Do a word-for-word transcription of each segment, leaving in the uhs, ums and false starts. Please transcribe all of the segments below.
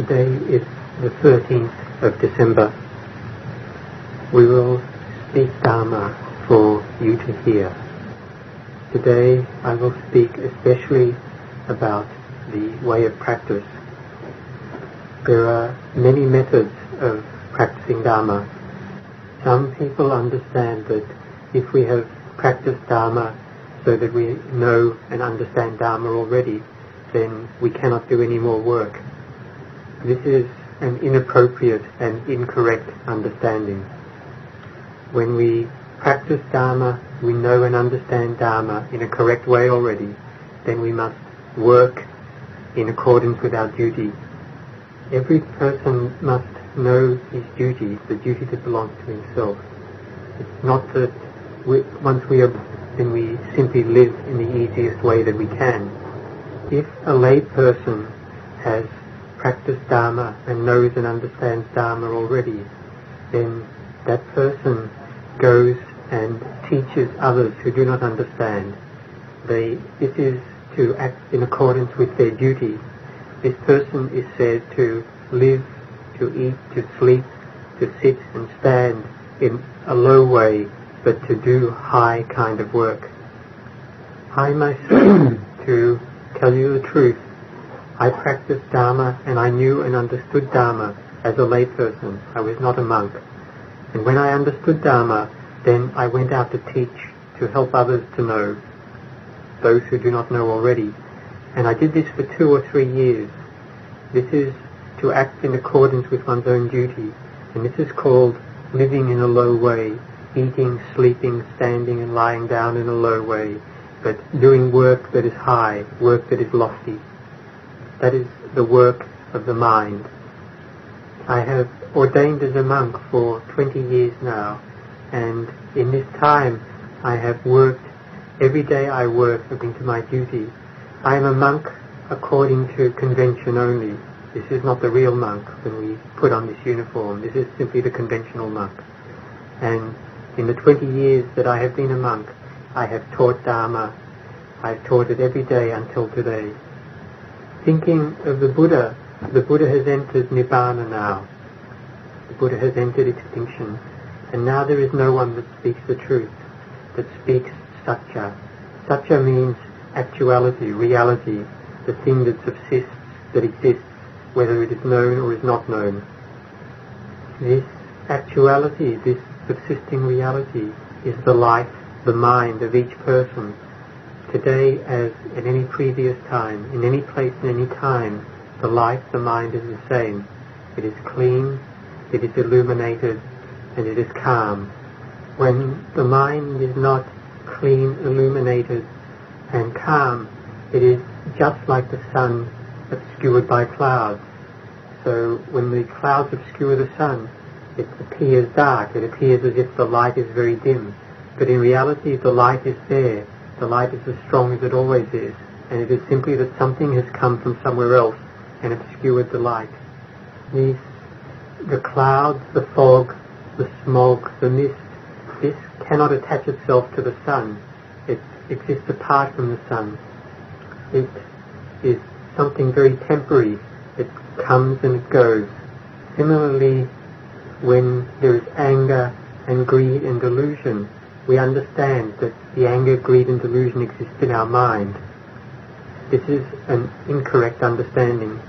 Today is the thirteenth of December. We will speak Dharma for you to hear. Today I will speak especially about the way of practice. There are many methods of practicing Dharma. Some people understand that if we have practiced Dharma so that we know and understand Dharma already, then we cannot do any more work. This is an inappropriate and incorrect understanding. When we practice Dharma, we know and understand Dharma in a correct way already, then we must work in accordance with our duty. Every person must know his duty, the duty that belongs to himself. It's not that we, once we are, then we simply live in the easiest way that we can. If a lay person has practiced Dharma and knows and understands Dharma already, then that person goes and teaches others who do not understand. They, this is to act in accordance with their duty. This person is said to live, to eat, to sleep, to sit and stand in a low way, but to do high kind of work. I myself, to tell you the truth, I practiced Dharma and I knew and understood Dharma as a lay person. I was not a monk. And when I understood Dharma, then I went out to teach, to help others to know, those who do not know already. And I did this for two or three years. This is to act in accordance with one's own duty. And this is called living in a low way, eating, sleeping, standing and lying down in a low way, but doing work that is high, work that is lofty. That is the work of the mind. I have ordained as a monk for twenty years now, and in this time I have worked, every day I work according to my duty. I am a monk according to convention only. This is not the real monk when we put on this uniform. This is simply the conventional monk. And in the twenty years that I have been a monk, I have taught Dharma. I have taught it every day until today. Thinking of the Buddha, the Buddha has entered Nibbana now. The Buddha has entered extinction. And now there is no one that speaks the truth, that speaks Satya. Satya means actuality, reality, the thing that subsists, that exists, whether it is known or is not known. This actuality, this subsisting reality, is the life, the mind of each person. Today, as in any previous time, in any place and any time, the life, the mind is the same. It is clean, it is illuminated, and it is calm. When the mind is not clean, illuminated, and calm, it is just like the sun obscured by clouds. So when the clouds obscure the sun, it appears dark, it appears as if the light is very dim. But in reality, the light is there. The light is as strong as it always is, and it is simply that something has come from somewhere else and obscured the light. These, the clouds, the fog, the smoke, the mist, this cannot attach itself to the sun. It exists apart from the sun. It is something very temporary. It comes and it goes. Similarly, when there is anger and greed and delusion, we understand that the anger, greed and delusion exist in our mind. This is an incorrect understanding.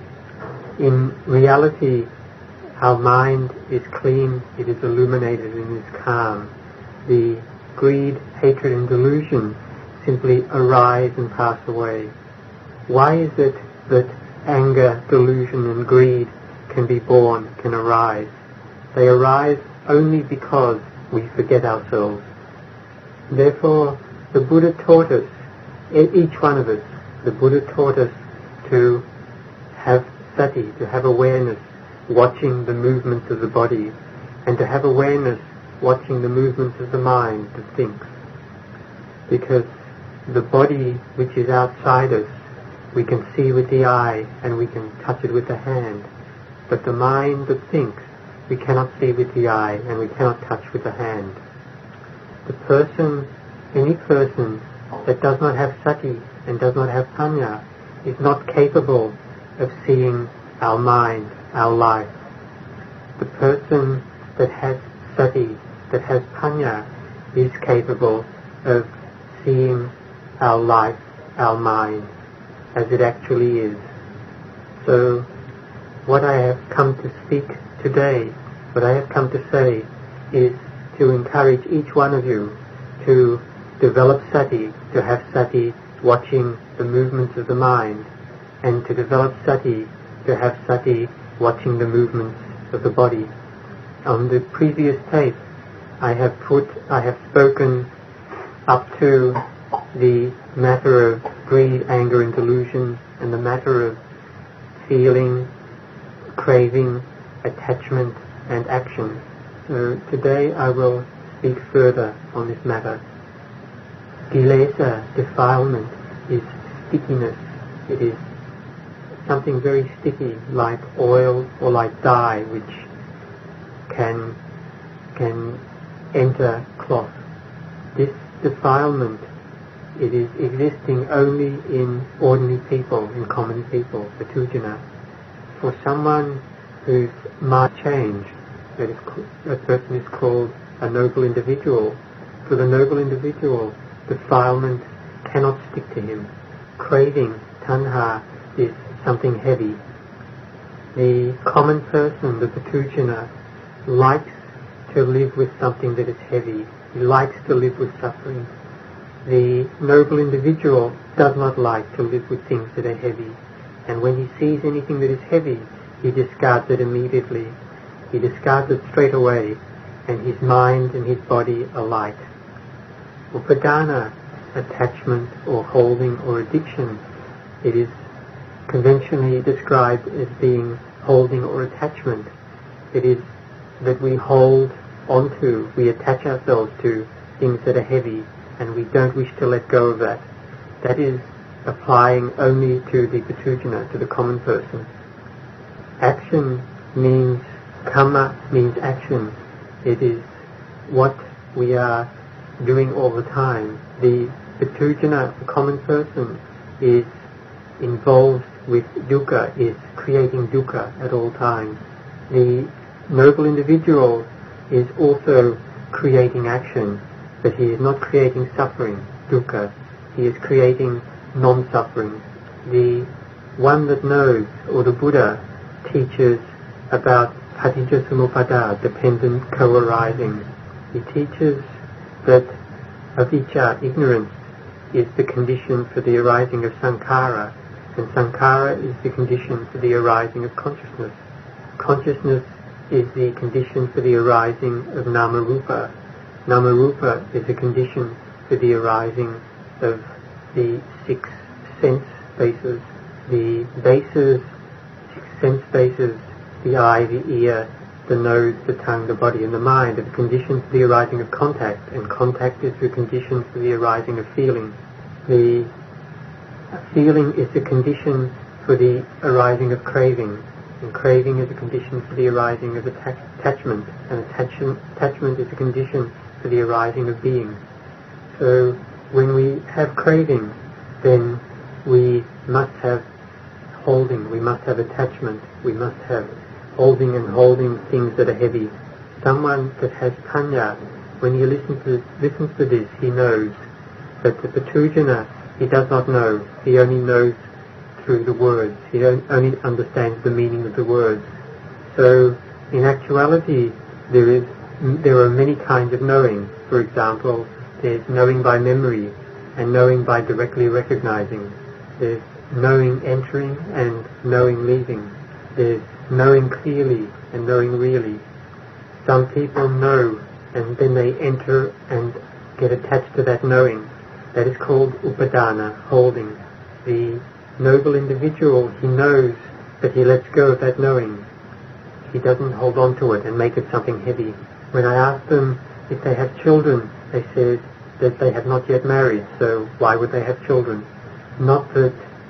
In reality, our mind is clean, it is illuminated and is calm. The greed, hatred and delusion simply arise and pass away. Why is it that anger, delusion and greed can be born, can arise? They arise only because we forget ourselves. Therefore, the Buddha taught us, each one of us, the Buddha taught us to have sati, to have awareness, watching the movements of the body, and to have awareness, watching the movements of the mind that thinks. Because the body which is outside us, we can see with the eye and we can touch it with the hand. But the mind that thinks, we cannot see with the eye and we cannot touch with the hand. The person, any person that does not have sati and does not have panya is not capable of seeing our mind, our life. The person that has sati, that has panya, is capable of seeing our life, our mind, as it actually is. So what I have come to speak today, what I have come to say, is to encourage each one of you to develop sati, to have sati watching the movements of the mind, and to develop sati, to have sati watching the movements of the body. On the previous tape, I have put, I have spoken up to the matter of greed, anger and delusion, and the matter of feeling, craving, attachment and action. So today I will speak further on this matter. Kilesa, defilement, is stickiness. It is something very sticky, like oil or like dye, which can can enter cloth. This defilement, it is existing only in ordinary people, in common people, patujana. For someone whose mind changed, that is, that person is called a noble individual. For the noble individual, defilement cannot stick to him. Craving, tanha, is something heavy. The common person, the patujana, likes to live with something that is heavy. He likes to live with suffering. The noble individual does not like to live with things that are heavy. And when he sees anything that is heavy, he discards it immediately. He discards it straight away, and his mind and his body are light. Upadana, attachment or holding or addiction, it is conventionally described as being holding or attachment. It is that we hold onto, we attach ourselves to things that are heavy, and we don't wish to let go of that. That is applying only to the patujana, to the common person. Action means, karma means action. It is what we are doing all the time. The patujana, the common person, is involved with dukkha, is creating dukkha at all times. The noble individual is also creating action, but he is not creating suffering, dukkha. He is creating non-suffering. The one that knows, or the Buddha, teaches about paticca samuppada, dependent co-arising. He teaches that avijja, ignorance, is the condition for the arising of sankhara, and sankhara is the condition for the arising of consciousness. Consciousness is the condition for the arising of nama-rupa. Nama-rupa is the condition for the arising of the six sense bases. The bases, six sense bases, the eye, the ear, the nose, the tongue, the body and the mind, are the conditions for the arising of contact, and contact is the condition for the arising of feeling. The feeling is the condition for the arising of craving, and craving is a condition for the arising of attach- attachment, and attachment, attachment is a condition for the arising of being. So when we have craving, then we must have holding, we must have attachment, we must have holding and holding things that are heavy. Someone that has panya, when he listens to, listens to this, he knows. But the patujana, he does not know. He only knows through the words. He only understands the meaning of the words. So, in actuality, there is there are many kinds of knowing. For example, there's knowing by memory and knowing by directly recognizing. There's knowing entering and knowing leaving. There's knowing clearly and knowing really. Some people know and then they enter and get attached to that knowing. That is called upadana, holding. The noble individual, he knows, but he lets go of that knowing. He doesn't hold on to it and make it something heavy. When I asked them if they have children, they said that they have not yet married, so why would they have children? Not that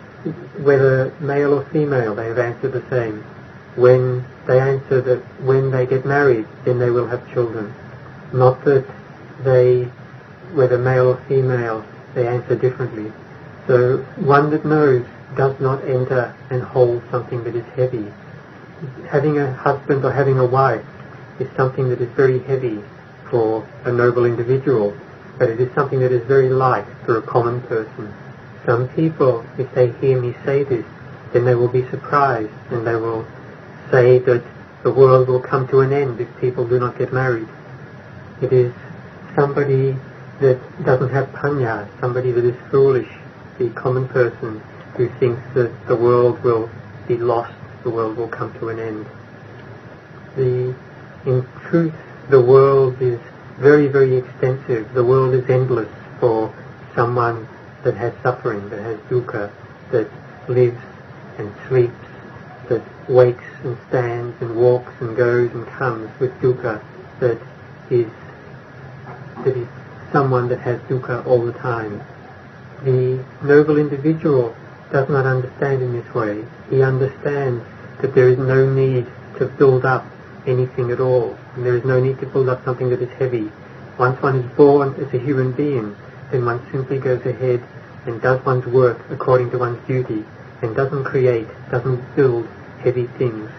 whether male or female, they have answered the same. When they answer that when they get married, then they will have children. Not that they, whether male or female, they answer differently. So one that knows does not enter and hold something that is heavy. Having a husband or having a wife is something that is very heavy for a noble individual, but it is something that is very light for a common person. Some people, if they hear me say this, then they will be surprised and they will say that the world will come to an end if people do not get married. It is somebody that doesn't have panya, somebody that is foolish, the common person who thinks that the world will be lost, the world will come to an end. The, in truth, the world is very, very extensive. The world is endless for someone that has suffering, that has dukkha, that lives and sleeps, that wakes and stands and walks and goes and comes with dukkha, that is, that is someone that has dukkha all the time. The noble individual does not understand in this way. He understands that there is no need to build up anything at all, and there is no need to build up something that is heavy. Once one is born as a human being, then one simply goes ahead and does one's work according to one's duty, and doesn't create, doesn't build heavy things.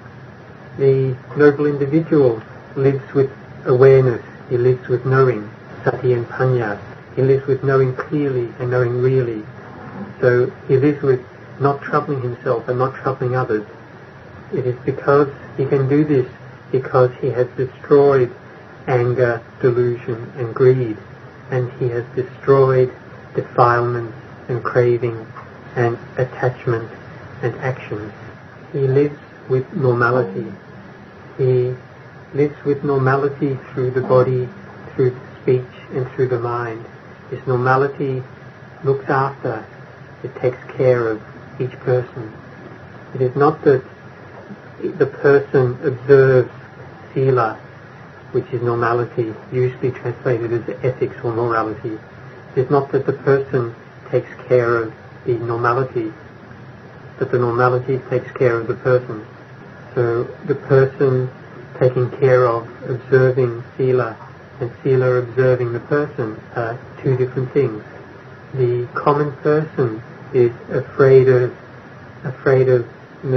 The noble individual lives with awareness, he lives with knowing, sati and panya. He lives with knowing clearly and knowing really. So he lives with not troubling himself and not troubling others. It is because he can do this because he has destroyed anger, delusion and greed, and he has destroyed defilement and craving and attachment and actions. He lives with normality. He lives with normality through the body, through the speech and through the mind. This normality looks after, it takes care of each person. It is not that the person observes sila, which is normality, usually translated as ethics or morality. It is not that the person takes care of the normality, but the normality takes care of the person. So the person taking care of observing sila and sila observing the person are two different things. The common person is afraid of afraid of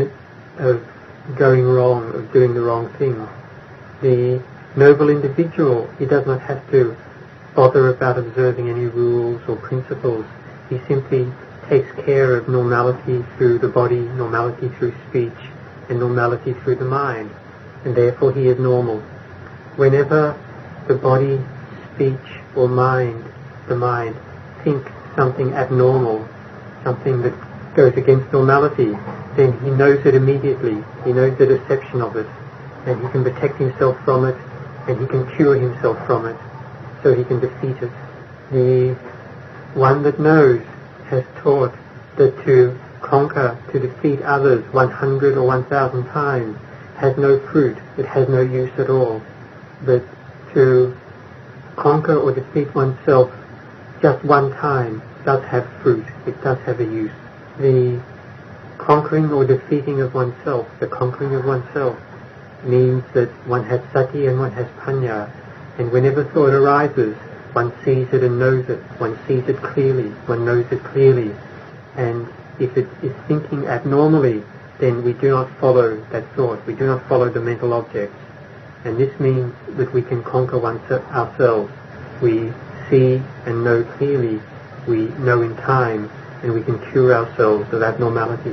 of going wrong, of doing the wrong thing. The noble individual, he does not have to bother about observing any rules or principles. He simply takes care of normality through the body, normality through speech, and normality through the mind, and therefore he is normal. Whenever the body, speech, or mind, the mind, think something abnormal, something that goes against normality, then he knows it immediately. He knows the deception of it, and he can protect himself from it, and he can cure himself from it, so he can defeat it. The one that knows has taught that to conquer, to defeat others one hundred or one thousand times has no fruit, it has no use at all. But to conquer or defeat oneself just one time does have fruit, it does have a use. The conquering or defeating of oneself, the conquering of oneself, means that one has sati and one has panya, and whenever thought arises, one sees it and knows it, one sees it clearly, one knows it clearly, and if it is thinking abnormally, then we do not follow that thought, we do not follow the mental objects, and this means that we can conquer oneself, ourselves. We see and know clearly, we know in time, and we can cure ourselves of abnormality.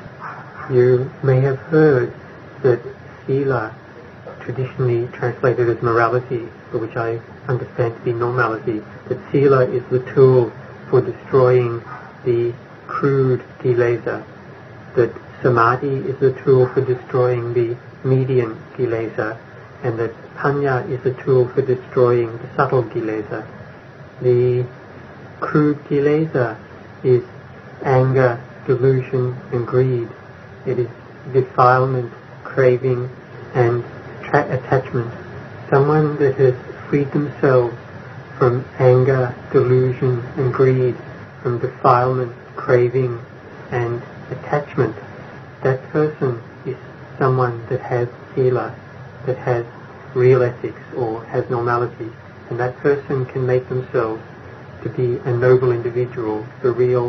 You may have heard that sila, traditionally translated as morality, but which I understand to be normality, that sila is the tool for destroying the crude kilesa, that samadhi is the tool for destroying the median kilesa, and that panya is the tool for destroying the subtle kilesa. The crude kilesa is anger, delusion and greed. It is defilement, craving and tra- attachment. Someone that has freed themselves from anger, delusion and greed, from defilement, craving and attachment, that person is someone that has sila, that has real ethics or has normality, and that person can make themselves to be a noble individual, the real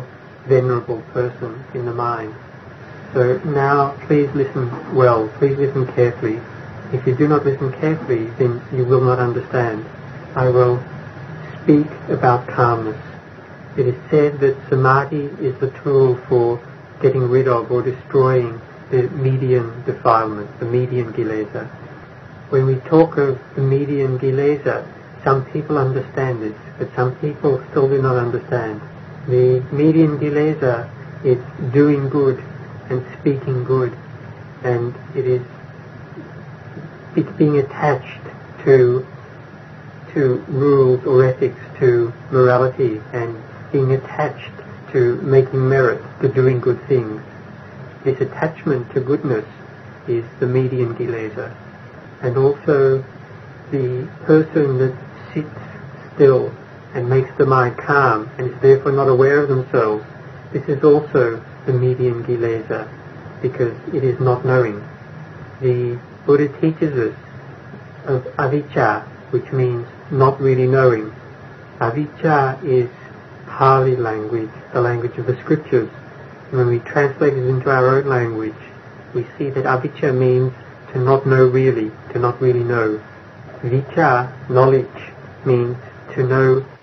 venerable person in the mind. So now please listen well, please listen carefully. If you do not listen carefully, then you will not understand. I will speak about calmness. It is said that samadhi is the tool for getting rid of or destroying the median defilement, the median kilesa. When we talk of the median kilesa, some people understand this, but some people still do not understand. The median kilesa is doing good and speaking good, and it is it's being attached to to rules or ethics, to morality, and being attached to making merit, to doing good things. This attachment to goodness is the median kilesa. And also the person that sits still and makes the mind calm and is therefore not aware of themselves, this is also the median kilesa, because it is not knowing. The Buddha teaches us of avijja, which means not really knowing. Avijja is Pali language, the language of the scriptures. And when we translate it into our own language, we see that avijja means to not know really, to not really know. Vijja, knowledge, means to know